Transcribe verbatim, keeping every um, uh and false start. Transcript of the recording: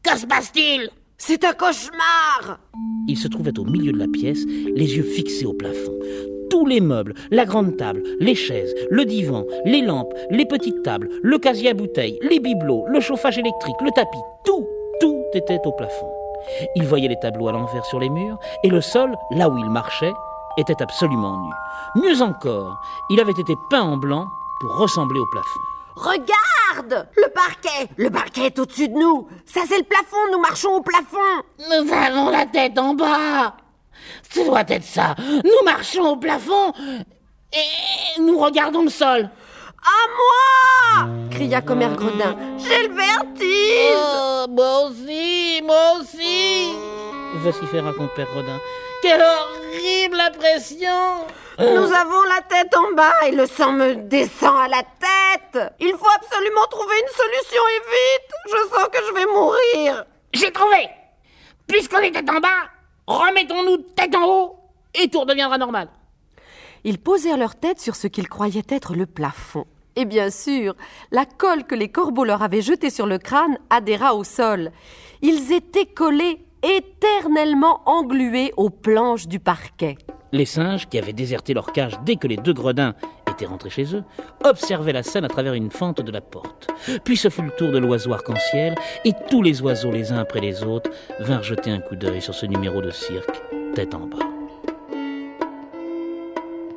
Que se passe-t-il ? C'est un cauchemar ! Il se trouvait au milieu de la pièce, les yeux fixés au plafond. Tous les meubles, la grande table, les chaises, le divan, les lampes, les petites tables, le casier à bouteilles, les bibelots, le chauffage électrique, le tapis, tout, tout était au plafond. Il voyait les tableaux à l'envers sur les murs et le sol, là où il marchait, était absolument nu. Mieux encore, il avait été peint en blanc pour ressembler au plafond. Regarde ! Le parquet ! Le parquet est au-dessus de nous. Ça, c'est le plafond. Nous marchons au plafond. Nous avons la tête en bas. Ce doit être ça. Nous marchons au plafond et nous regardons le sol. À moi ! Cria Commère Gredin. J'ai le vertige. Oh, moi aussi, moi aussi. Vociféra compère Gredin. Quelle horrible impression. Nous avons la tête en bas et le sang me descend à la tête. Il faut absolument trouver une solution et vite. Je sens que je vais mourir. J'ai trouvé. Puisqu'on est tête en bas, remettons-nous tête en haut et tout redeviendra normal. Ils posèrent leur tête sur ce qu'ils croyaient être le plafond. Et bien sûr, la colle que les corbeaux leur avaient jetée sur le crâne adhéra au sol. Ils étaient collés, éternellement englués aux planches du parquet. Les singes, qui avaient déserté leur cage dès que les deux gredins étaient rentrés chez eux, observaient la scène à travers une fente de la porte. Puis ce fut le tour de l'oiseau arc-en-ciel, et tous les oiseaux, les uns après les autres, vinrent jeter un coup d'œil sur ce numéro de cirque, tête en bas.